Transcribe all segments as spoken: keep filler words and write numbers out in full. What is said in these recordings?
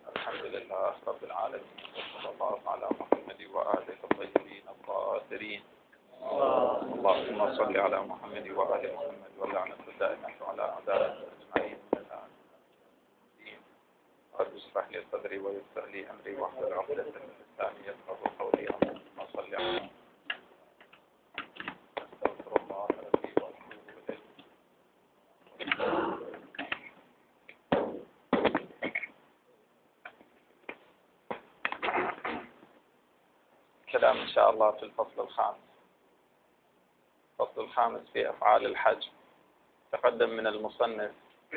الحمد لله رب العالمين، وصلى الله على محمد وآله الطيبين الطاهرين. اللهم صل على محمد وآل محمد واللعنة الدائمة على أعدائه أجمعين. رب اشرح لي صدري ويسر لي أمري واحلل عقدة من لساني يفقهوا قولي. اللهم صل على أستغفر الله ربي وأتوب إليه. كلام إن شاء الله في الفصل الخامس. الفصل الخامس في أفعال الحج. تقدم من المصنف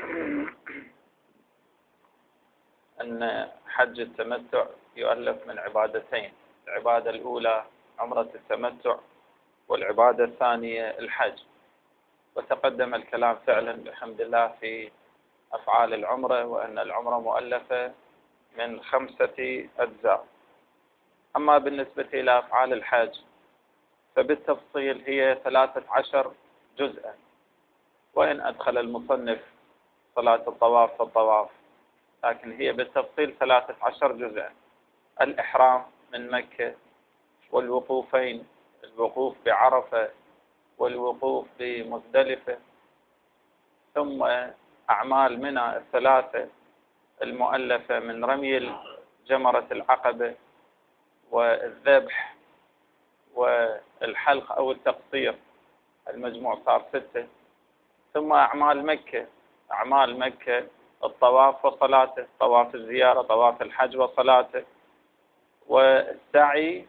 أن حج التمتع يؤلف من عبادتين، العبادة الأولى عمرة التمتع، والعبادة الثانية الحج. وتقدم الكلام فعلا بحمد الله في أفعال العمرة، وأن العمرة مؤلفة من خمسة أجزاء. أما بالنسبة إلى أفعال الحج فبالتفصيل هي ثلاثة عشر جزءا، وإن أدخل المصنف صلاة الطواف في الطواف، لكن هي بالتفصيل ثلاثة عشر جزءا. الإحرام من مكة، والوقوفين، الوقوف بعرفة والوقوف بمزدلفة، ثم أعمال منى الثلاثة المؤلفة من رمي جمرة العقبة والذبح والحلق أو التقصير، المجموع صار ستة. ثم أعمال مكة، أعمال مكة الطواف وصلاته، طواف الزيارة، طواف الحج وصلاته، والسعي،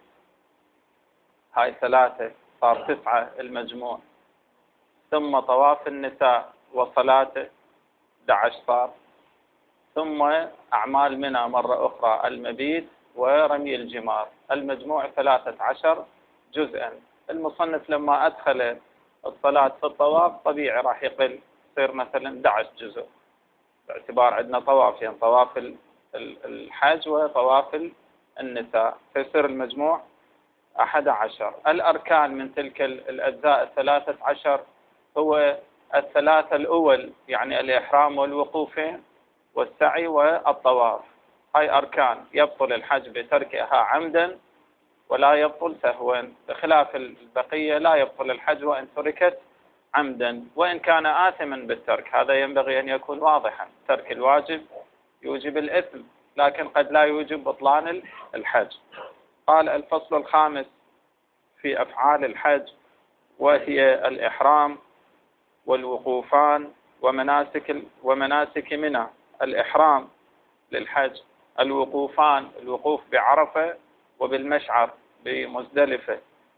هاي ثلاثة صار تسعة المجموع. ثم طواف النساء وصلاته أحد عشر صار. ثم أعمال منى مرة أخرى المبيت ورمي الجمار، المجموع ثلاثة عشر جزءا. المصنف لما أدخل الصلاة في الطواف طبيعي راح يقل، يصير مثلا أحد عشر جزء، باعتبار عندنا طوافين، طواف الحج وطواف النساء، فيصير المجموع أحد عشر. الأركان من تلك الأجزاء الثلاثة عشر هو الثلاثة الأول، يعني الإحرام والوقوفين والسعي والطواف. هاي أركان يبطل الحج بتركها عمدا ولا يبطل سهوا، بخلاف البقية لا يبطل الحج وإن تركت عمدا، وإن كان آثما بالترك. هذا ينبغي أن يكون واضحا، ترك الواجب يوجب الإثم، لكن قد لا يوجب بطلان الحج. قال الفصل الخامس في أفعال الحج، وهي الإحرام والوقوفان ومناسك ومناسك منى. الإحرام للحج، الوقوفان الوقوف بعرفة وبالمشعر بمزدلفة،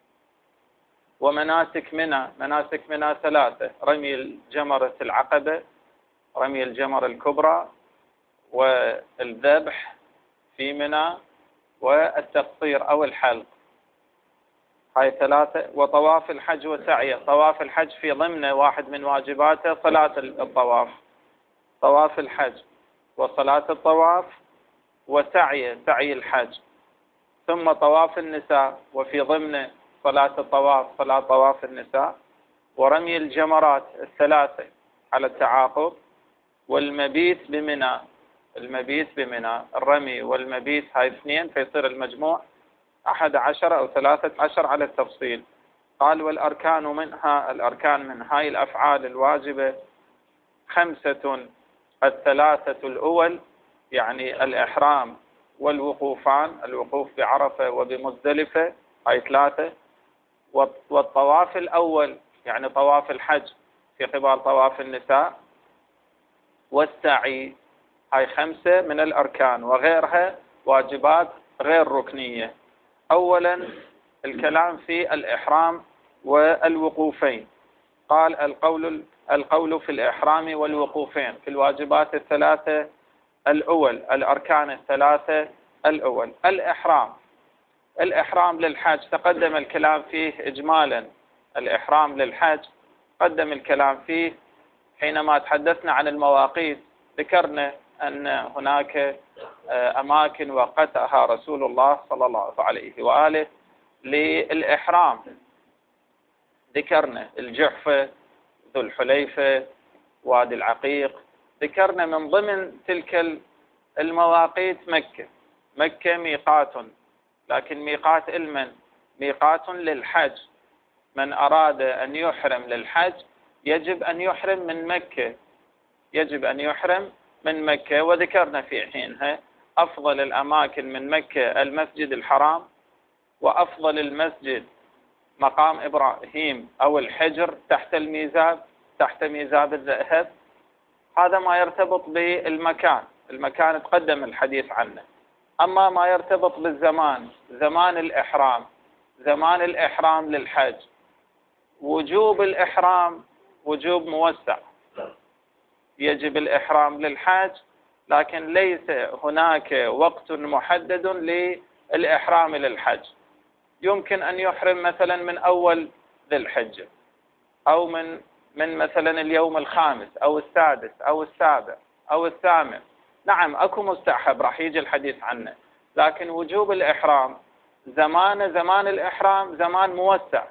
ومناسك منى، مناسك منى ثلاثة: رمي الجمرة العقبة، رمي الجمرة الكبرى، والذبح في منى، والتقصير أو الحلق. هاي ثلاثة. وطواف الحج وسعيه، طواف الحج في ضمن واحد من واجباته صلاة الطواف، طواف الحج وصلاة الطواف وسعي سعي الحج. ثم طواف النساء، وفي ضمن صلاة الطواف صلاة طواف النساء، ورمي الجمرات الثلاثة على التعاقب، والمبيت بمنى، المبيت بمنى، الرمي والمبيت هاي اثنين، فيصير المجموع أحد عشر أو ثلاثة عشر على التفصيل. قال والأركان منها، الأركان من هاي الأفعال الواجبة خمسة: الثلاثة الأول يعني الإحرام والوقوفان، الوقوف بعرفة وبمزدلفة، هاي ثلاثة. والطواف الأول يعني طواف الحج في قبال طواف النساء، والسعي، هاي خمسة من الأركان، وغيرها واجبات غير ركنية. أولا الكلام في الإحرام والوقوفين. قال القول القول في الإحرام والوقوفين في الواجبات الثلاثة الأول، الأركان الثلاثة الأول. الإحرام، الإحرام للحج تقدم الكلام فيه إجمالا. الإحرام للحج قدم الكلام فيه حينما تحدثنا عن المواقيت، ذكرنا أن هناك أماكن وقتها رسول الله صلى الله عليه وآله للإحرام. ذكرنا الجحفة، ذو الحليفة، وادي العقيق. ذكرنا من ضمن تلك المواقيت مكة مكة ميقات، لكن ميقات المن ميقات للحج. من أراد أن يحرم للحج يجب أن يحرم من مكة يجب أن يحرم من مكة. وذكرنا في حينها أفضل الأماكن من مكة المسجد الحرام، وأفضل المسجد مقام إبراهيم أو الحجر تحت الميزاب تحت ميزاب الذهب. هذا ما يرتبط بالمكان، المكان تقدم الحديث عنه. أما ما يرتبط بالزمان، زمان الإحرام زمان الإحرام للحج، وجوب الإحرام وجوب موسع. يجب الإحرام للحج، لكن ليس هناك وقت محدد للإحرام للحج. يمكن أن يحرم مثلا من أول ذي الحجة، أو من من مثلا اليوم الخامس أو السادس أو السابع أو الثامن. نعم أكو مستحب راح يجي الحديث عنه، لكن وجوب الإحرام زمان زمان الإحرام زمان موسع،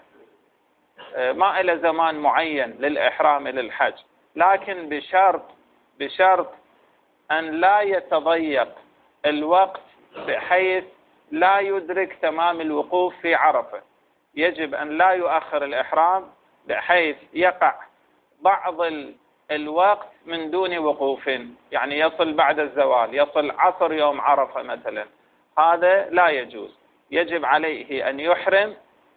ما إلى زمان معين للإحرام للحج، لكن بشرط بشرط أن لا يتضيق الوقت بحيث لا يدرك تمام الوقوف في عرفة. يجب أن لا يؤخر الإحرام بحيث يقع بعض الوقت من دون وقوف، يعني يصل بعد الزوال، يصل عصر يوم عرفة مثلا، هذا لا يجوز. يجب عليه أن يحرم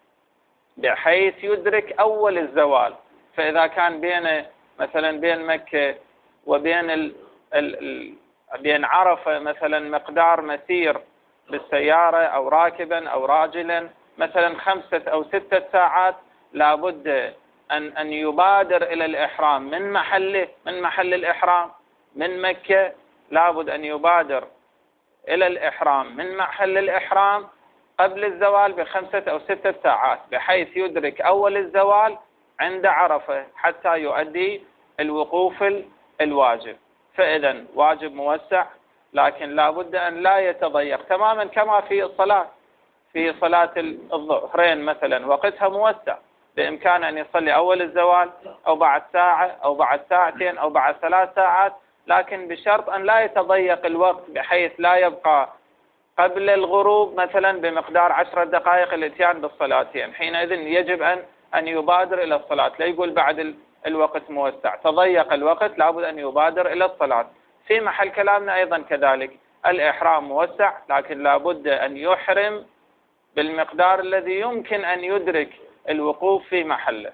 بحيث يدرك أول الزوال. فإذا كان بين مثلا بين مكة وبين ال ال بين عرفة مثلا مقدار مسير بالسيارة أو راكبا أو راجلا مثلا خمسة أو ستة ساعات، لابد أن أن يبادر إلى الإحرام من محله من محل الإحرام من مكة. لابد أن يبادر إلى الإحرام من محل الإحرام قبل الزوال بخمسة أو ستة ساعات، بحيث يدرك أول الزوال عند عرفة حتى يؤدي الوقوف الواجب. فإذا واجب موسع، لكن لا بد أن لا يتضيق تماما، كما في الصلاة في صلاة الظهرين مثلا وقتها موسع، بإمكانه أن يصلي أول الزوال أو بعد ساعة أو بعد ساعتين أو بعد ثلاث ساعات، لكن بشرط أن لا يتضيق الوقت بحيث لا يبقى قبل الغروب مثلا بمقدار عشر دقائق الاتيان بالصلاتين. حينئذ يجب أن أن يبادر إلى الصلاة، لا يقول بعد الوقت موسع. تضيق الوقت لابد أن يبادر إلى الصلاة. في محل كلامنا أيضا كذلك، الإحرام موسع، لكن لابد أن يحرم بالمقدار الذي يمكن أن يدرك الوقوف في محله.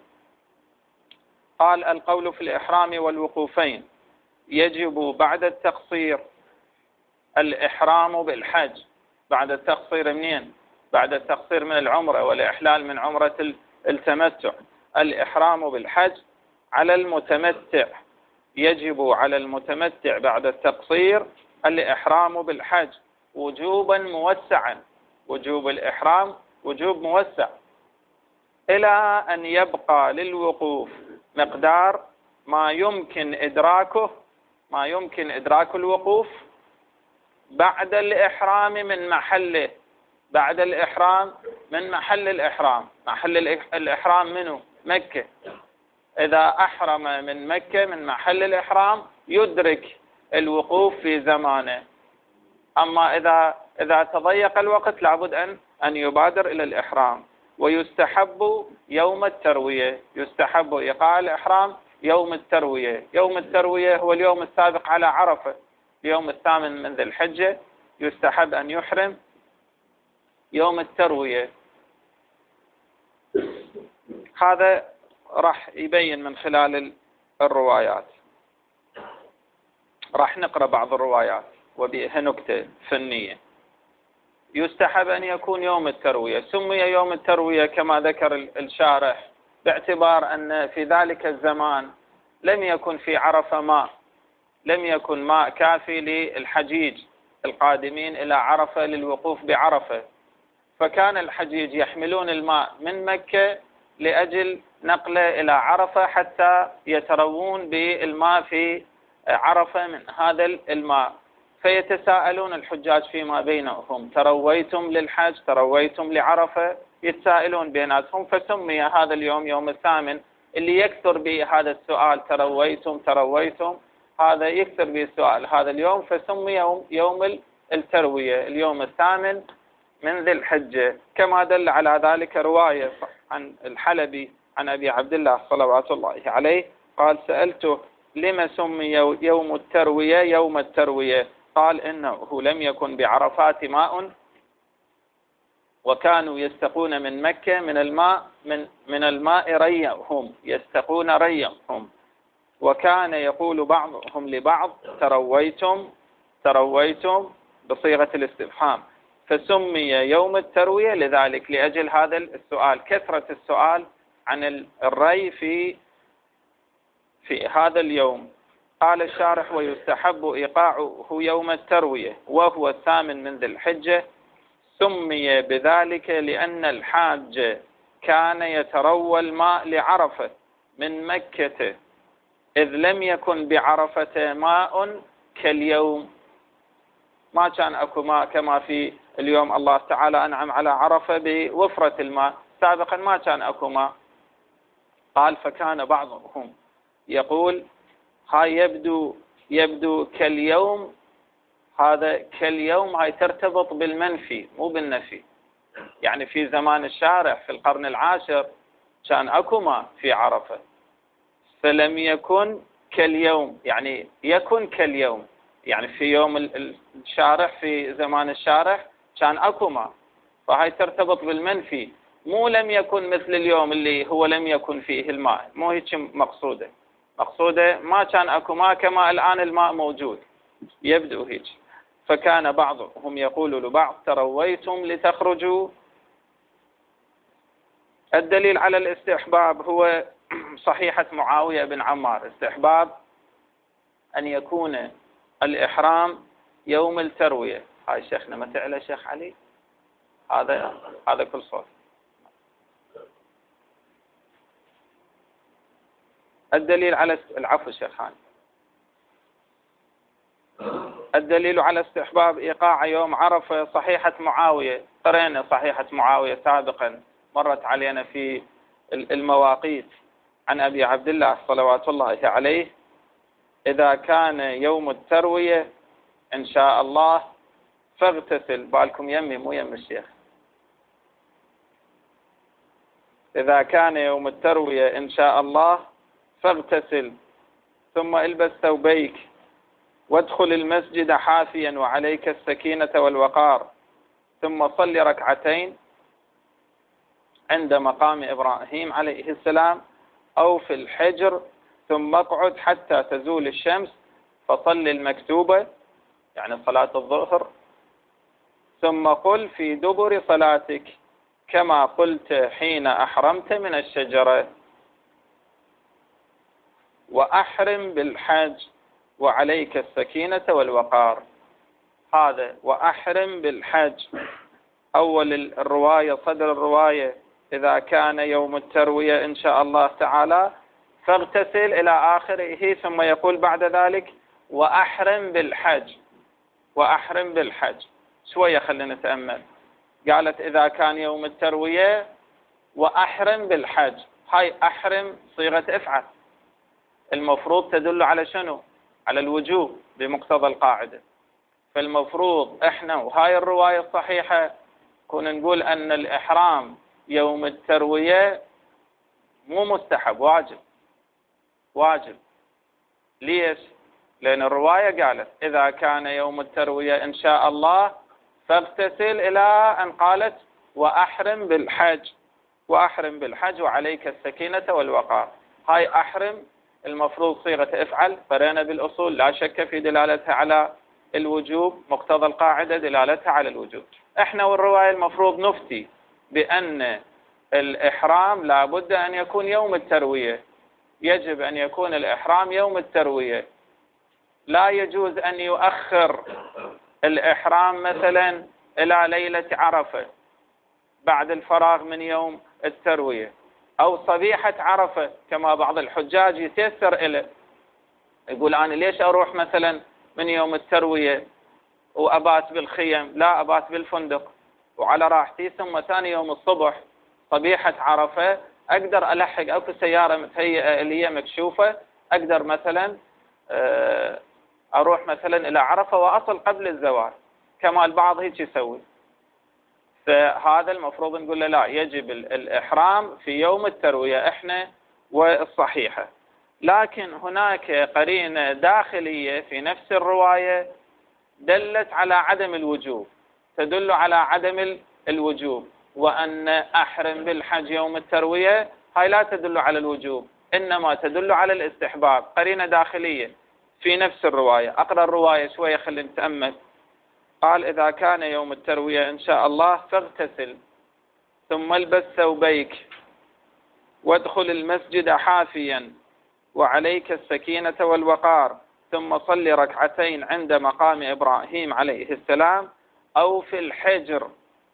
قال: القول في الإحرام والوقوفين يجب بعد التقصير الإحرام بالحج. بعد التقصير منين؟ بعد التقصير من العمرة والإحلال من عمرة التمتع. الإحرام بالحج على المتمتع، يجب على المتمتع بعد التقصير الإحرام بالحج وجوبا موسعا. وجوب الإحرام وجوب موسع، إلى أن يبقى للوقوف مقدار ما يمكن إدراكه ما يمكن إدراك الوقوف بعد الإحرام من محله. بعد الإحرام من محل الإحرام. محل الإحرام منه مكة. إذا أحرم من مكة من محل الإحرام يدرك الوقوف في زمانه. أما إذا إذا تضيق الوقت لابد أن أن يبادر إلى الإحرام. ويستحب يوم التروية، يستحب إيقاع الإحرام يوم التروية. يوم التروية هو اليوم السابق على عرفة، اليوم الثامن من ذي الحجة، يستحب أن يحرم يوم التروية. هذا راح يبين من خلال الروايات. راح نقرأ بعض الروايات وبها نكتة فنية. يستحب أن يكون يوم التروية. سمي يوم التروية كما ذكر الشارح باعتبار أن في ذلك الزمان لم يكن في عرفة ماء، لم يكن ماء كافي للحجيج القادمين إلى عرفة للوقوف بعرفة، فكان الحجيج يحملون الماء من مكة لأجل نقله إلى عرفة حتى يتروون بالماء في عرفة من هذا الماء. فيتساءلون الحجاج فيما بينهم: ترويتم للحج؟ ترويتم لعرفة؟ يتساءلون بيناتهم، فسمي هذا اليوم يوم الثامن اللي يكثر به هذا السؤال: ترويتم ترويتم. هذا يكثر به السؤال هذا اليوم، فسمي يوم, يوم التروية، اليوم الثامن من ذي الحجة، كما دل على ذلك رواية عن الحلبي عن أبي عبد الله صلوات الله عليه قال: سألته لما سمي يوم التروية يوم التروية؟ قال: إنه لم يكن بعرفات ماء، وكانوا يستقون من مكة من الماء من من الماء ريهم، يستقون ريهم، وكان يقول بعضهم لبعض: ترويتم ترويتم بصيغة الاستفهام، فسمي يوم التروية لذلك، لأجل هذا السؤال، كثرة السؤال عن الري في في هذا اليوم. قال الشارح: ويستحب إيقاعه يوم التروية وهو الثامن من ذي الحجة، سمي بذلك لأن الحاج كان يتروى الماء لعرفة من مكة، إذ لم يكن بعرفة ماء كاليوم، ما كان أكو ماء كما في اليوم. الله تعالى أنعم على عرفة بوفرة الماء، سابقا ما كان أكو ماء. قال: فكان بعضهم يقول هاي يبدو يبدو كاليوم، هذا كاليوم هاي ترتبط بالمنفي مو بالنفي، يعني في زمان الشارح في القرن العاشر كان أكو ماء في عرفة، فلم يكن كاليوم، يعني يكن كاليوم، يعني في يوم الشارح في زمان الشارح كان أكو ماء، فهاي ترتبط بالمنفي، مو لم يكن مثل اليوم اللي هو لم يكن فيه الماء، مو هيك مقصودة. مقصودة ما كان أكو ماء كما الآن الماء موجود، يبدو هيك. فكان بعضهم يقول لبعض: ترويتم لتخرجوا. الدليل على الاستحباب هو صحيحة معاوية بن عمار، استحباب أن يكون الإحرام يوم التروية. هاي شيخنا ما تعلى شيخ علي، هذا هذا كل صوت. الدليل على العفو شيخان، الدليل على استحباب إيقاع يوم عرفة صحيحة معاوية، قرأنا صحيحة معاوية سابقا، مرت علينا في المواقيت عن أبي عبد الله صلوات الله عليه: إذا كان يوم التروية إن شاء الله فاغتسل. بالكم يمي مو يم الشيخ. إذا كان يوم التروية إن شاء الله فاغتسل، ثم البس ثوبيك، وادخل المسجد حافيا وعليك السكينة والوقار، ثم صل ركعتين عند مقام إبراهيم عليه السلام أو في الحجر، ثم اقعد حتى تزول الشمس فصل المكتوبة، يعني صلاة الظهر، ثم قل في دبر صلاتك كما قلت حين أحرمت من الشجرة، وأحرم بالحج وعليك السكينة والوقار. هذا وأحرم بالحج، أول الرواية صدر الرواية: إذا كان يوم التروية إن شاء الله تعالى فاغتسل إلى آخره، ثم يقول بعد ذلك: وأحرم بالحج. وأحرم بالحج شوية خلينا نتأمل. قالت إذا كان يوم التروية وأحرم بالحج، هاي أحرم صيغة افعل، المفروض تدل على شنو؟ على الوجوب بمقتضى القاعدة. فالمفروض احنا وهاي الرواية الصحيحة كنا نقول أن الإحرام يوم التروية مو مستحب، واجب. واجب. ليش؟ لأن الرواية قالت إذا كان يوم التروية إن شاء الله فاغتسل، إلى أن قالت وأحرم بالحج. وأحرم بالحج وعليك السكينة والوقار. هاي أحرم المفروض صيغة افعل، قرأنا بالأصول لا شك في دلالتها على الوجوب، مقتضى القاعدة دلالتها على الوجوب. احنا والرواية المفروض نفتي بأن الإحرام لابد أن يكون يوم التروية، يجب أن يكون الإحرام يوم التروية، لا يجوز أن يؤخر الإحرام مثلا إلى ليلة عرفة بعد الفراغ من يوم التروية، أو صبيحة عرفة كما بعض الحجاج يتيسر إليه، يقول أنا ليش أروح مثلا من يوم التروية وأبات بالخيم، لا أبات بالفندق وعلى راحتي، ثم ثاني يوم الصبح صبيحة عرفة أقدر ألحق أكو سيارة متهيئة اللي هي مكشوفة، أقدر مثلا أروح مثلا إلى عرفة وأصل قبل الزوال كما البعض هيك يسوي. فهذا المفروض نقول له لا، يجب الإحرام في يوم التروية إحنا والصحيحة. لكن هناك قرينة داخلية في نفس الرواية دلت على عدم الوجوب، تدل على عدم الوجوب، وأن أحرم بالحج يوم التروية هاي لا تدل على الوجوب، إنما تدل على الاستحباب. قرينة داخلية في نفس الرواية. أقرأ الرواية شوية خلينا نتأمل. قال: إذا كان يوم التروية إن شاء الله فاغتسل ثم البس ثوبيك وادخل المسجد حافيا وعليك السكينة والوقار، ثم صل ركعتين عند مقام إبراهيم عليه السلام أو في الحجر،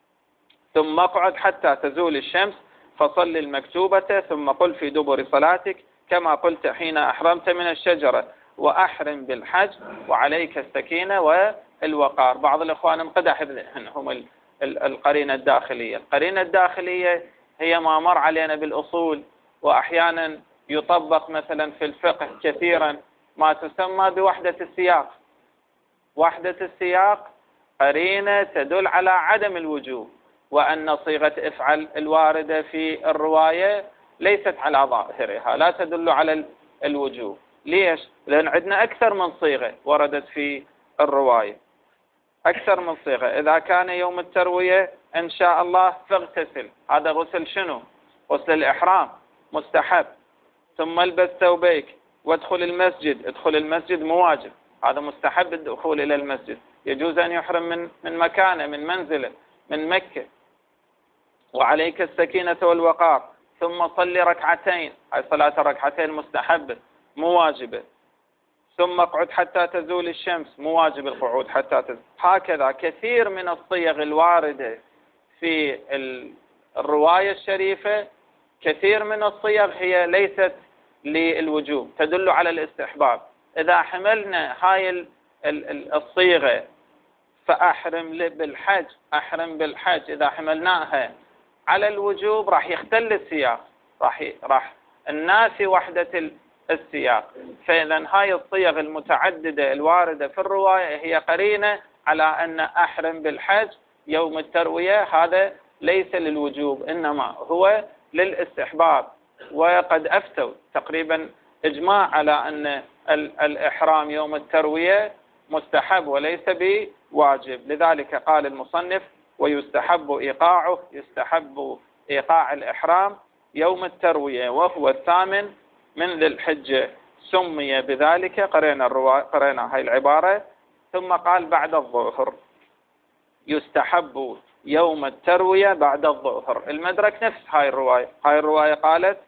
ثم اقعد حتى تزول الشمس فصل المكتوبة، ثم قل في دبر صلاتك كما قلت حين أحرمت من الشجرة، وأحرم بالحج وعليك السكينة والوقار. بعض الإخوان انقدح هم القرينة الداخلية. القرينة الداخلية هي ما مر علينا بالأصول، وأحيانا يطبق مثلا في الفقه كثيرا ما تسمى بوحدة السياق. وحدة السياق قرينة تدل على عدم الوجوب، وأن صيغة افعل الواردة في الرواية ليست على ظاهرها، لا تدل على الوجوب. ليش؟ لأن عندنا أكثر من صيغة وردت في الرواية، أكثر من صيغة. إذا كان يوم التروية إن شاء الله فاغتسل، هذا غسل شنو؟ غسل الإحرام مستحب. ثم البس ثوبيك وادخل المسجد، ادخل المسجد مو واجب، هذا مستحب الدخول إلى المسجد، يجوز أن يحرم من من مكانه، من منزله، من مكة. وعليك السكينة والوقار، ثم صل ركعتين، هاي صلاة الركعتين مستحبة مو واجبة. ثم اقعد حتى تزول الشمس، مو واجب القعود حتى تزول. هكذا كثير من الصيغ الواردة في الرواية الشريفة، كثير من الصيغ هي ليست للوجوب، تدل على الاستحباب. إذا حملنا هاي الصيغة فأحرم بالحج، أحرم بالحج، إذا حملناها على الوجوب راح يختل السياق، راح راح الناس وحدة السياق. فإذا هاي الصيغ المتعددة الواردة في الرواية هي قرينة على أن أحرم بالحج يوم التروية هذا ليس للوجوب، إنما هو للاستحباب. وقد أفتوا تقريبا إجماع على أن الإحرام يوم التروية مستحب وليس بواجب. لذلك قال المصنف: ويستحب إيقاعه، يستحب إيقاع الإحرام يوم التروية وهو الثامن من ذي الحجة، سمي بذلك. قرينا الرواية، قرينا هاي العبارة. ثم قال: بعد الظهر، يستحب يوم التروية بعد الظهر. المدرك نفس هاي الرواية. هاي الرواية قالت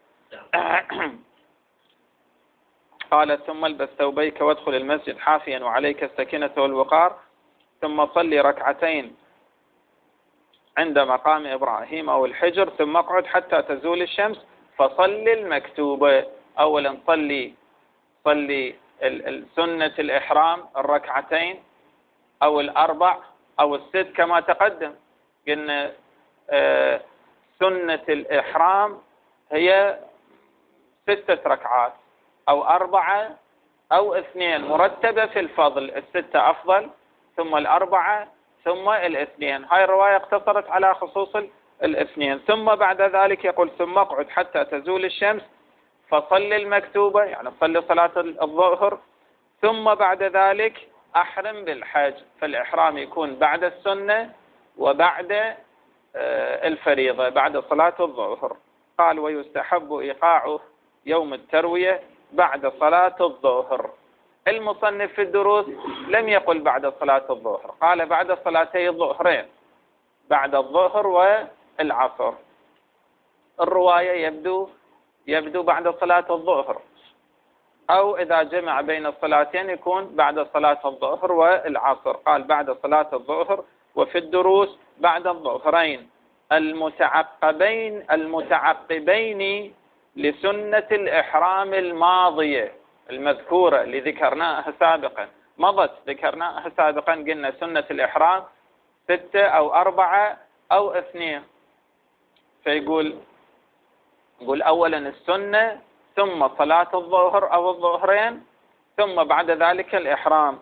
قالت: ثم البس ثوبيك وادخل المسجد حافيا وعليك السكينة والوقار، ثم صلي ركعتين عند مقام إبراهيم أو الحجر، ثم اقعد حتى تزول الشمس فصل المكتوبة. أولا صلي صلي سنة الإحرام الركعتين أو الأربع أو الست كما تقدم. قلنا آه سنة الإحرام هي ستة ركعات أو أربعة أو اثنين، مرتبة في الفضل، الستة أفضل ثم الأربعة ثم الاثنين. هاي الرواية اقتصرت على خصوص الاثنين. ثم بعد ذلك يقول: ثم اقعد حتى تزول الشمس فصل المكتوبة، يعني صلي صلاة الظهر، ثم بعد ذلك أحرم بالحج. فالإحرام يكون بعد السنة وبعد الفريضة، بعد صلاة الظهر. قال: ويستحب إيقاعه يوم التروية بعد صلاة الظهر. المصنف في الدروس لم يقل بعد صلاة الظهر، قال بعد صلاتي الظهرين، بعد الظهر والعصر. الرواية يبدو يبدو بعد صلاة الظهر، أو إذا جمع بين الصلاتين يكون بعد صلاة الظهر والعصر. قال بعد صلاة الظهر. وفي الدروس بعد الظهرين المتعقبين المتعقبين لسنة الإحرام الماضية المذكورة اللي ذكرناها سابقا، مضت ذكرناها سابقا، قلنا سنة الإحرام ستة أو أربعة أو اثنين. فيقول يقول أولا السنة، ثم صلاة الظهر أو الظهرين، ثم بعد ذلك الإحرام.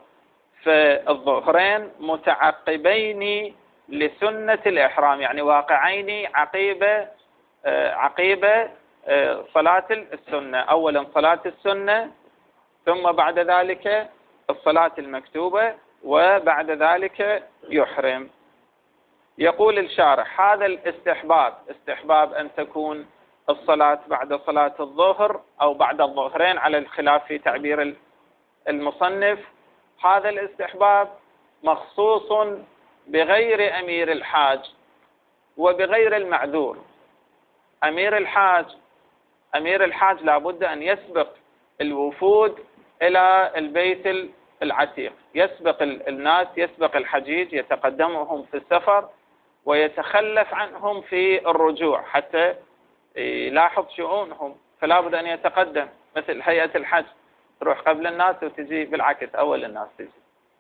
فالظهرين متعقبين لسنة الإحرام، يعني واقعين عقيبة عقيبة صلاة السنة. أولا صلاة السنة، ثم بعد ذلك الصلاة المكتوبة، وبعد ذلك يحرم. يقول الشارح: هذا الاستحباب، استحباب أن تكون الصلاة بعد صلاة الظهر أو بعد الظهرين على الخلاف في تعبير المصنف. هذا الاستحباب مخصوص بغير أمير الحاج وبغير المعذور. أمير الحاج أمير الحاج لابد أن يسبق الوفود إلى البيت العتيق، يسبق الناس، يسبق الحجيج، يتقدمهم في السفر ويتخلف عنهم في الرجوع حتى يلاحظ شؤونهم، فلا بد أن يتقدم، مثل هيئة الحج تروح قبل الناس وتجي بالعكس أول الناس تجي.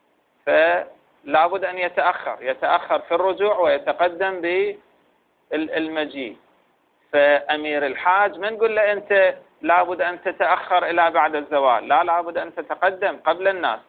فلا بد أن يتأخر يتأخر في الرجوع ويتقدم بالمجيء. فأمير الحاج ما نقول له أنت لا بد أن تتأخر إلى بعد الزوال، لا لا بد أن تتقدم قبل الناس.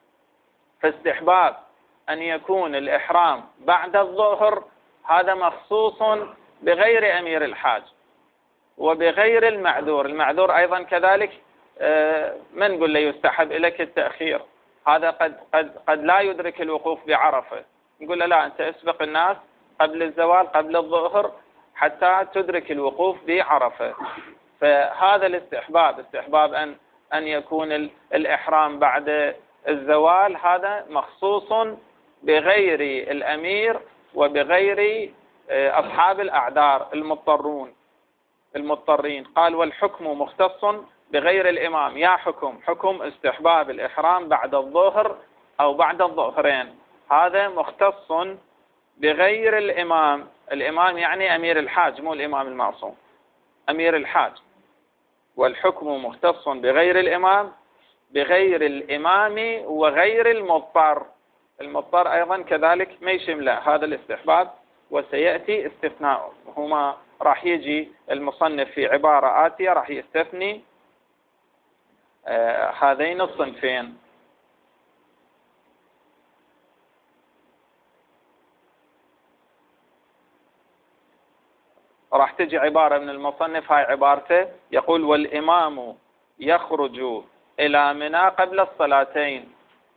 فاستحباب أن يكون الإحرام بعد الظهر هذا مخصوص بغير أمير الحاج وبغير المعذور. المعذور أيضا كذلك ما نقول له يستحب لك التأخير، هذا قد قد قد لا يدرك الوقوف بعرفة، نقول له لا أنت اسبق الناس قبل الزوال قبل الظهر حتى تدرك الوقوف بعرفة. فهذا الاستحباب، استحباب أن أن يكون الإحرام بعد الزوال، هذا مخصوص بغير الأمير وبغير أصحاب الأعذار المضطرون المضطرين. قال: والحكم مختص بغير الإمام. يا حكم حكم استحباب الإحرام بعد الظهر أو بعد الظهرين، هذا مختص بغير الإمام. الإمام يعني أمير الحاج، مو الإمام المعصوم، أمير الحاج. والحكم مختص بغير الإمام، بغير الإمام وغير المضطر. المضطر أيضا كذلك ما يشمله هذا الاستحباب، وسيأتي استثناء. هما راح يجي المصنف في عبارة آتية راح يستثني آه هذين الصنفين. راح تجي عبارة من المصنف، هاي عبارته، يقول: والإمام يخرج إلى منى قبل الصلاتين.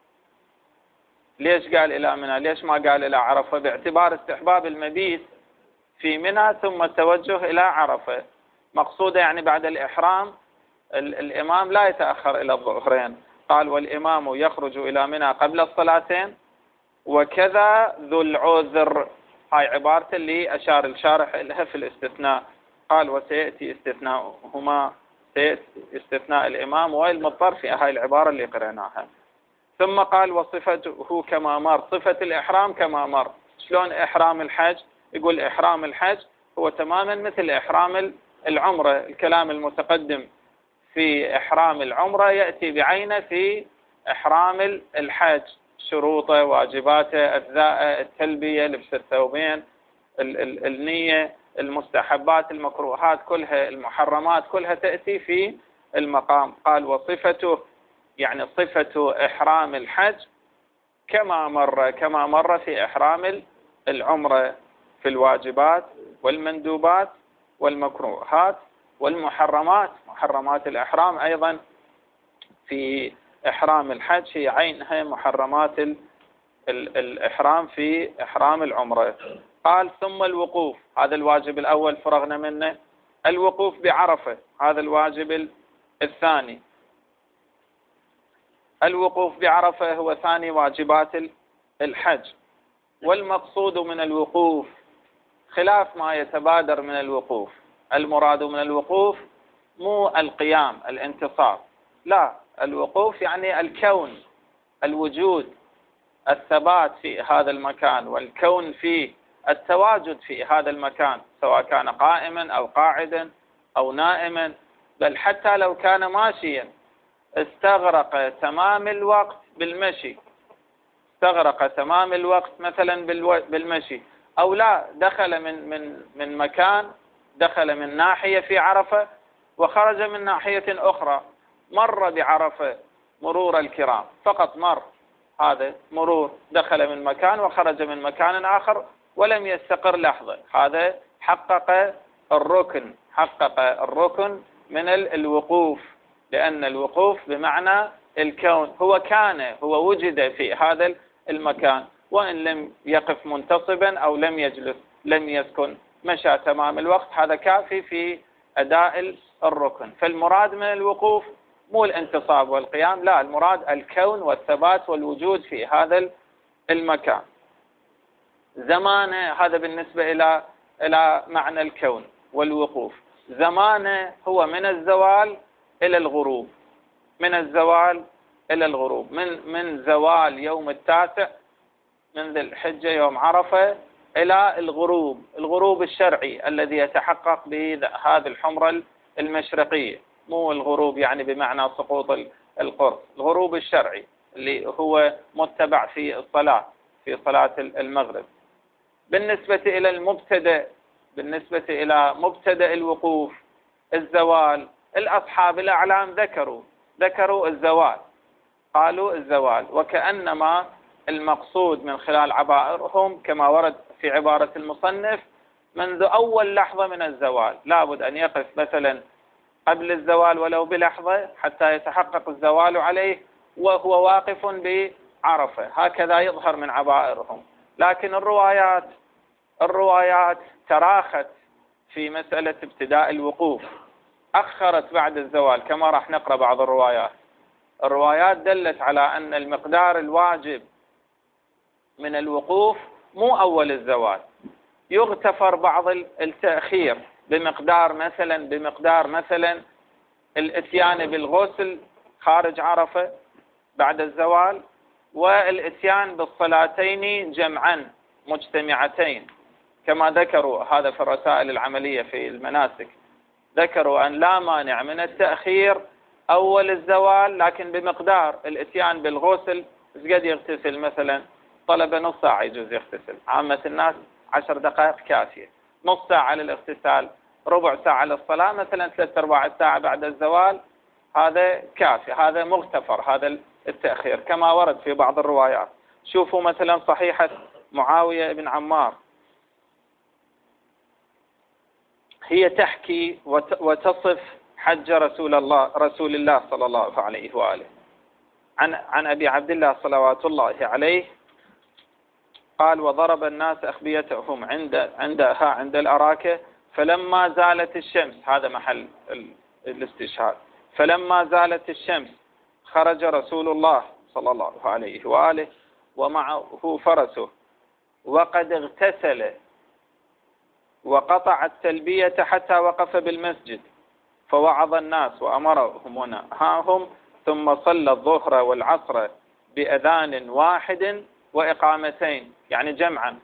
ليش قال إلى منى؟ ليش ما قال إلى عرفة؟ باعتبار استحباب المبيت في منى ثم التوجه إلى عرفة. مقصوده يعني بعد الإحرام الإمام لا يتأخر إلى الظهرين. قال: والإمام يخرج إلى منى قبل الصلاتين وكذا ذو العذر. هاي عبارة اللي أشار الشارح لها في الاستثناء. قال: وسيأتي استثناءهما، سيأتي استثناء الإمام والمضطر في هاي العبارة اللي قرأناها. ثم قال: وصفته كما مر. صفة الإحرام كما مر. شلون إحرام الحج؟ يقول إحرام الحج هو تماما مثل إحرام العمرة. الكلام المتقدم في إحرام العمرة يأتي بعينه في إحرام الحج، شروطه، واجباته، أجزاءه، التلبية، لبس الثوبين، ال ال النية، المستحبات، المكروهات كلها، المحرمات كلها تأتي في المقام. قال: وصفته يعني صفة إحرام الحج كما مر كما مر في إحرام العمرة، في الواجبات والمندوبات والمكروهات والمحرمات. محرمات الإحرام أيضا في إحرام الحج هي عينها محرمات ال ال الإحرام في إحرام العمرة. قال: ثم الوقوف، هذا الواجب الأول فرغنا منه. الوقوف بعرفة هذا الواجب الثاني. الوقوف بعرفة هو ثاني واجبات الحج. والمقصود من الوقوف خلاف ما يتبادر من الوقوف. المراد من الوقوف مو القيام الانتصاب، لا، الوقوف يعني الكون، الوجود، الثبات في هذا المكان، والكون فيه، التواجد في هذا المكان، سواء كان قائما أو قاعدا أو نائما، بل حتى لو كان ماشيا استغرق تمام الوقت بالمشي، استغرق تمام الوقت مثلا بالمشي، أو لا، دخل من من من مكان، دخل من ناحية في عرفة وخرج من ناحية أخرى، مر بعرفة مرور الكرام، فقط مر، هذا مرور، دخل من مكان وخرج من مكان آخر ولم يستقر لحظة، هذا حقق الركن، حقق الركن من الوقوف، لأن الوقوف بمعنى الكون، هو كان، هو وجد في هذا المكان، وإن لم يقف منتصبا أو لم يجلس، لم يسكن، مشى تمام الوقت، هذا كافي في أداء الركن. فالمراد من الوقوف مو الانتصاب والقيام، لا، المراد الكون والثبات والوجود في هذا المكان. زمانه، هذا بالنسبة إلى إلى معنى الكون والوقوف. زمانه هو من الزوال إلى الغروب، من الزوال إلى الغروب، من من زوال يوم التاسع من ذي الحجة يوم عرفة إلى الغروب، الغروب الشرعي الذي يتحقق بهذه الحمرة المشرقية، مو الغروب يعني بمعنى سقوط القرص، الغروب الشرعي اللي هو متبع في الصلاة، في صلاة المغرب. بالنسبة إلى المبتدأ، بالنسبة إلى مبتدأ الوقوف، الزوال، الأصحاب الأعلام ذكروا ذكروا الزوال، قالوا الزوال، وكأنما المقصود من خلال عبائرهم كما ورد في عبارة المصنف منذ أول لحظة من الزوال، لابد أن يقف مثلا قبل الزوال ولو بلحظة حتى يتحقق الزوال عليه وهو واقف بعرفة، هكذا يظهر من عبائرهم. لكن الروايات الروايات تراخت في مسألة ابتداء الوقوف، أخرت بعد الزوال، كما راح نقرأ بعض الروايات. الروايات دلت على أن المقدار الواجب من الوقوف مو أول الزوال، يغتفر بعض التأخير بمقدار مثلا بمقدار مثلا الاتيان بالغسل خارج عرفة بعد الزوال، والاتيان بالصلاتين جمعا مجتمعتين، كما ذكروا هذا في الرسائل العملية في المناسك، ذكروا أن لا مانع من التأخير أول الزوال، لكن بمقدار الاتيان بالغسل. قد يغتسل مثلا، طلب نص ساعة يجوز يغتسل، عامة الناس عشر دقائق كافية، نص ساعة للاغتسال، ربع ساعة للصلاة، مثلا ثلاث أرباع ساعة بعد الزوال، هذا كافي، هذا مغتفر هذا التأخير كما ورد في بعض الروايات. شوفوا مثلا صحيحة معاوية بن عمار، هي تحكي وتصف حج رسول الله رسول الله صلى الله عليه وآله عن عن أبي عبد الله صلوات الله عليه قال: وضرب الناس أخبيتهم عند عندها عند الأراكة، فلما زالت الشمس، هذا محل الاستشهاد، فلما زالت الشمس خرج رسول الله صلى الله عليه وآله ومعه فرسه وقد اغتسل وقطع التلبية حتى وقف بالمسجد، فوعظ الناس وأمرهم ونهاهم، ثم صلى الظهر والعصر بأذان واحد وإقامتين، يعني جمعا،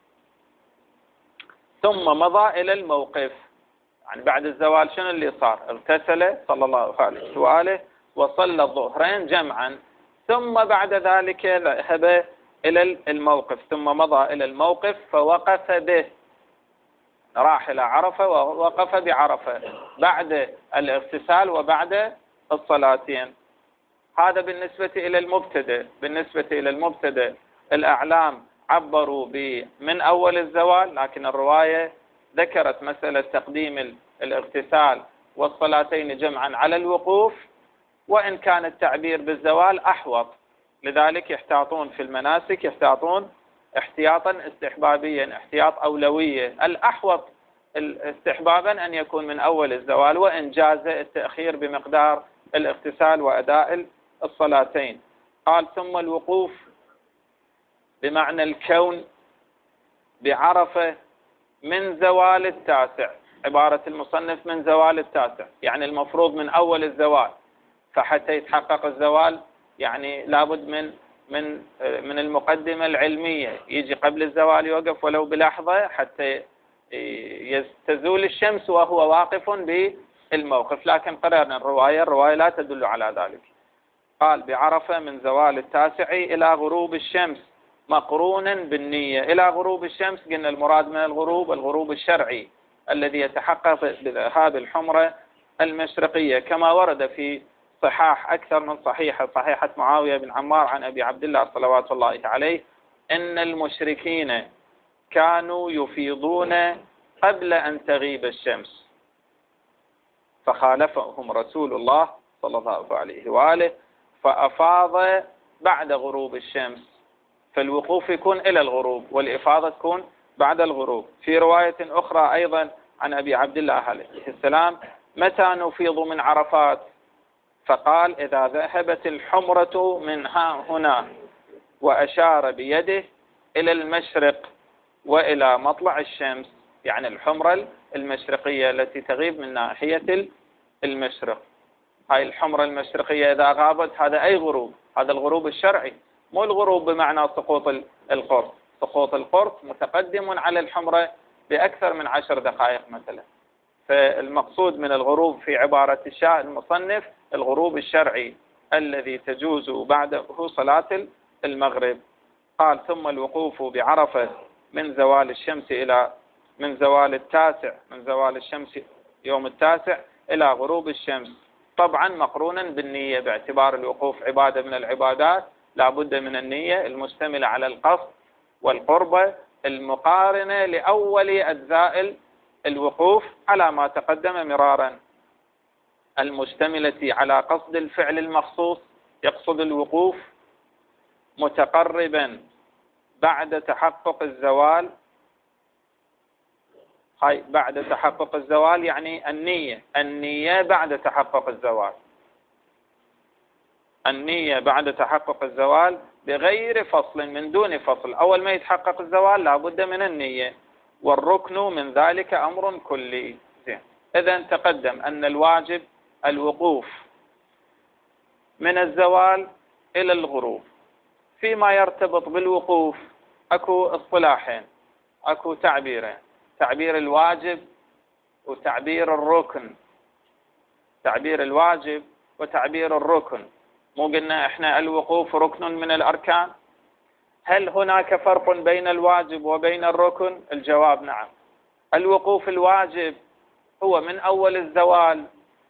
ثم مضى إلى الموقف. يعني بعد الزوال شنو اللي صار؟ اغتسل صلى الله عليه وآله وصلى الظهرين جمعا، ثم بعد ذلك ذهب إلى الموقف، ثم مضى إلى الموقف فوقف به، راح إلى عرفة ووقف بعرفة بعد الاغتسال وبعد الصلاتين. هذا بالنسبة إلى المبتدئ. بالنسبة إلى المبتدئ الأعلام عبروا من أول الزوال، لكن الرواية ذكرت مسألة تقديم الاغتسال والصلاتين جمعا على الوقوف، وإن كان التعبير بالزوال أحوط، لذلك يحتاطون في المناسك، يحتاطون احتياطا استحبابيا، احتياط أولوية، الأحوط استحبابا أن يكون من أول الزوال، وإن جاز التأخير بمقدار الاغتسال وأداء الصلاتين. قال: ثم الوقوف بمعنى الكون بعرفة من زوال التاسع، عبارة المصنف من زوال التاسع، يعني المفروض من أول الزوال، فحتى يتحقق الزوال يعني لابد من من من المقدمة العلمية، يجي قبل الزوال يوقف ولو بلحظة حتى تزول الشمس وهو واقف بالموقف، لكن قررنا الرواية الرواية لا تدل على ذلك. قال: بعرفة من زوال التاسع إلى غروب الشمس مقرونا بالنية. إلى غروب الشمس قلنا المراد من الغروب الغروب الشرعي الذي يتحقق بذهاب الحمرة المشرقية، كما ورد في الصحاح أكثر من صحيحة، صحيحة معاوية بن عمار عن أبي عبد الله صلوات الله عليه إن المشركين كانوا يفيضون قبل أن تغيب الشمس، فخالفهم رسول الله صلى الله عليه وآله فأفاض بعد غروب الشمس، فالوقوف يكون إلى الغروب والإفاضة تكون بعد الغروب. في رواية أخرى أيضا عن أبي عبد الله عليه السلام: متى نفيض من عرفات؟ فقال: إذا ذهبت الحمرة من ها هنا، وأشار بيده إلى المشرق وإلى مطلع الشمس، يعني الحمرة المشرقية التي تغيب من ناحية المشرق. هاي الحمرة المشرقية إذا غابت هذا أي غروب، هذا الغروب الشرعي، مو الغروب بمعنى سقوط القرص. سقوط القرص متقدم على الحمرة بأكثر من عشر دقائق مثلا. فالمقصود من الغروب في عبارة الشاه المصنف الغروب الشرعي الذي تجوز بعده صلاة المغرب. قال: ثم الوقوف بعرفة من زوال الشمس إلى من زوال التاسع من زوال الشمس يوم التاسع إلى غروب الشمس، طبعا مقرونا بالنية، باعتبار الوقوف عبادة من العبادات لا بد من النية المشتملة على القصد والقربة المقارنة لأول أجزاء الوقوف على ما تقدم مرارا، المشتملة على قصد الفعل المخصوص، يقصد الوقوف متقربا بعد تحقق الزوال. هاي بعد تحقق الزوال يعني النية، النية بعد تحقق الزوال، النية بعد تحقق الزوال بغير فصل، من دون فصل. أول ما يتحقق الزوال لا بد من النية، والركن من ذلك أمر كلي. إذا تقدم أن الواجب الوقوف من الزوال إلى الغروب. فيما يرتبط بالوقوف أكو اصطلاحين، أكو تعبيرين: تعبير الواجب وتعبير الركن. تعبير الواجب وتعبير الركن. مو قلنا احنا الوقوف ركن من الأركان؟ هل هناك فرق بين الواجب وبين الركن؟ الجواب نعم. الوقوف الواجب هو من أول الزوال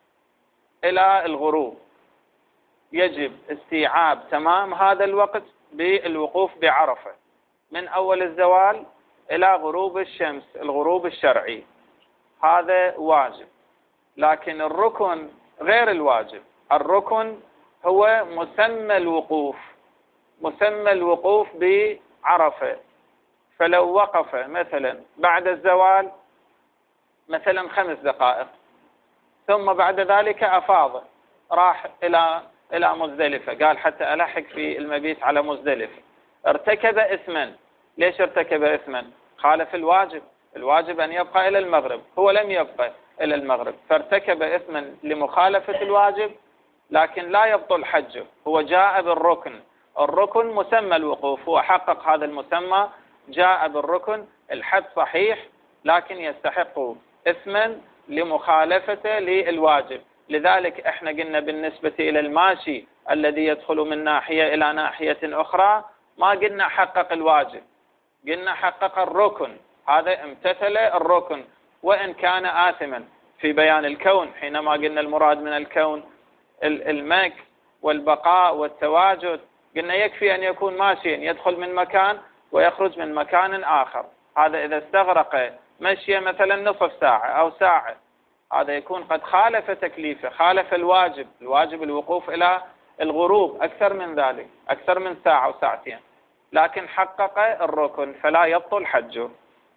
إلى الغروب، يجب استيعاب تمام هذا الوقت بالوقوف بعرفة من أول الزوال إلى غروب الشمس، الغروب الشرعي، هذا واجب. لكن الركن غير الواجب. الركن هو مسمى الوقوف، مسمى الوقوف بعرفة. فلو وقف مثلا بعد الزوال مثلا خمس دقائق، ثم بعد ذلك أفاض، راح إلى إلى مزدلفة، قال حتى ألحق في المبيت على مزدلفة، ارتكب إثما. ليش ارتكب إثما؟ خالف الواجب. الواجب أن يبقى إلى المغرب، هو لم يبقى إلى المغرب، فارتكب إثما لمخالفة الواجب، لكن لا يبطل حجه. هو جاء بالركن، الركن مسمى الوقوف، هو حقق هذا المسمى، جاء بالركن، الحج صحيح، لكن يستحق إثما لمخالفته للواجب. لذلك احنا قلنا بالنسبة إلى الماشي الذي يدخل من ناحية إلى ناحية أخرى ما قلنا حقق الواجب، قلنا حقق الركن، هذا امتثل الركن وإن كان آثما. في بيان الكون حينما قلنا المراد من الكون المك والبقاء والتواجد، قلنا يكفي أن يكون ماشيا يدخل من مكان ويخرج من مكان آخر، هذا إذا استغرق مشي مثلا نصف ساعة أو ساعة هذا يكون قد خالف تكليفه، خالف الواجب. الواجب الوقوف إلى الغروب أكثر من ذلك، أكثر من ساعة أو ساعتين، لكن حقق الركن فلا يبطل حجه.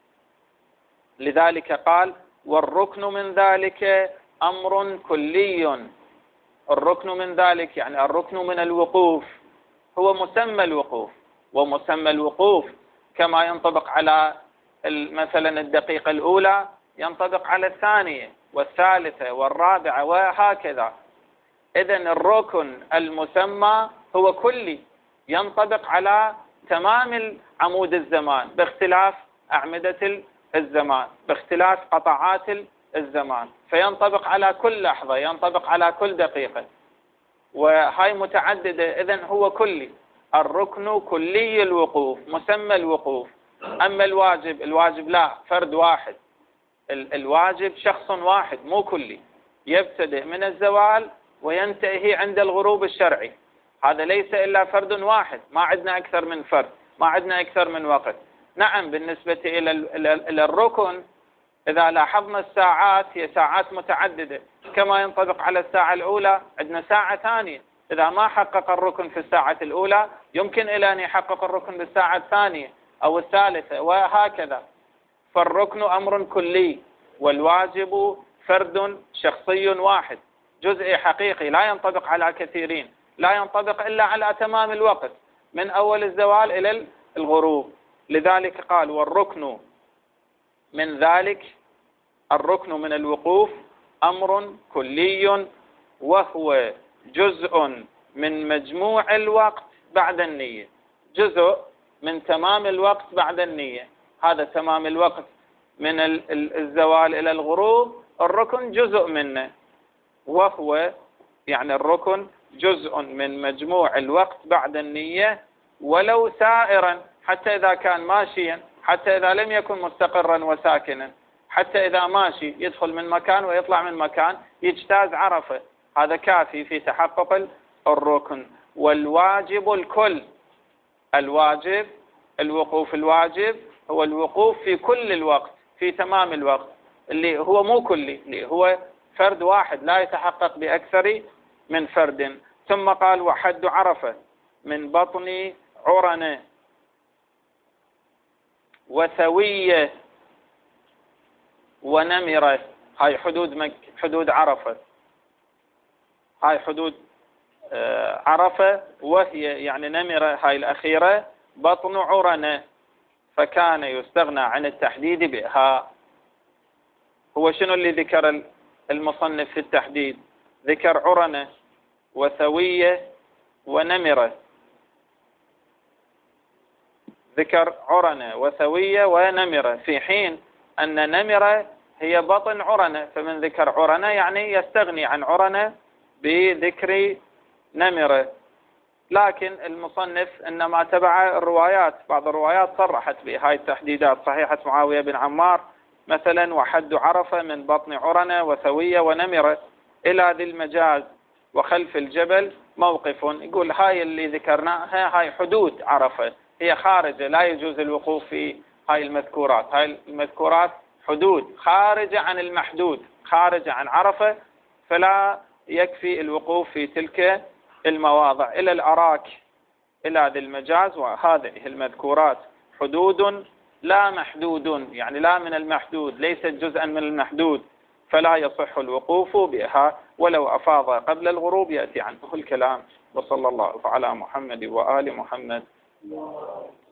لذلك قال: والركن من ذلك أمر كلي. الركن من ذلك يعني الركن من الوقوف هو مسمى الوقوف، ومسمى الوقوف كما ينطبق على مثلا الدقيقة الأولى ينطبق على الثانية والثالثة والرابعة وهكذا. إذن الركن المسمى هو كلي، ينطبق على تمام عمود الزمان باختلاف أعمدة الزمان، باختلاف قطعات الزمان، فينطبق على كل لحظة، ينطبق على كل دقيقة، وهاي متعددة. إذن هو كلي، الركن كلي الوقوف، مسمى الوقوف. أما الواجب، الواجب لا، فرد واحد، الواجب شخص واحد مو كلي، يبتدئ من الزوال وينتهي عند الغروب الشرعي. هذا ليس إلا فرد واحد، ما عندنا أكثر من فرد، ما عندنا أكثر من وقت. نعم بالنسبة إلى الركن إذا لاحظنا الساعات هي ساعات متعددة، كما ينطبق على الساعة الأولى عندنا ساعة ثانية، إذا ما حقق الركن في الساعة الأولى يمكن إلى أن يحقق الركن بالساعة الثانية أو الثالثة وهكذا. فالركن أمر كلي، والواجب فرد شخصي واحد جزئي حقيقي لا ينطبق على كثيرين، لا ينطبق إلا على تمام الوقت من أول الزوال إلى الغروب. لذلك قال والركن من ذلك، الركن من الوقوف أمر كلي وهو جزء من مجموع الوقت بعد النية، جزء من تمام الوقت بعد النية. هذا تمام الوقت من الزوال إلى الغروب، الركن جزء منه، وهو يعني الركن جزء من مجموع الوقت بعد النية ولو سائرا، حتى إذا كان ماشيا، حتى إذا لم يكن مستقرا وساكنا، حتى إذا ماشي يدخل من مكان ويطلع من مكان يجتاز عرفة، هذا كافي في تحقق الركن. والواجب الكل، الواجب الوقوف الواجب هو الوقوف في كل الوقت في تمام الوقت، اللي هو مو كلي، اللي هو فرد واحد لا يتحقق بأكثر من فرد. ثم قال وحد عرفة من بطن عرنة وثوية ونمرة، هاي حدود مك حدود عرفة، هاي حدود عرفة، وهي يعني نمرة هاي الأخيرة بطن عرنة، فكان يستغنى عن التحديد بها. هو شنو اللي ذكر المصنف في التحديد؟ ذكر عرنة وثوية ونمرة، ذكر عرنة وثوية ونمرة، في حين أن نمرة هي بطن عرنة، فمن ذكر عرنة يعني يستغني عن عرنة بذكر نمرة. لكن المصنف إنما تبع الروايات، بعض الروايات صرحت بهاي التحديدات، صحيحة معاوية بن عمار مثلا وحد عرفة من بطن عرنة وثوية ونمرة إلى ذي المجاز وخلف الجبل موقف. يقول هاي اللي ذكرناها هاي حدود عرفة، هي خارجة، لا يجوز الوقوف في هاي المذكورات، هاي المذكورات حدود خارجة عن المحدود، خارجة عن عرفة، فلا يكفي الوقوف في تلك المواضع. إلى الأراك إلى ذي المجاز، وهذه المذكورات حدود لا محدود، يعني لا من المحدود، ليست جزءا من المحدود، فلا يصح الوقوف بها ولو أفاض قبل الغروب يأتي عنه الكلام. وصلى الله على محمد وآل محمد.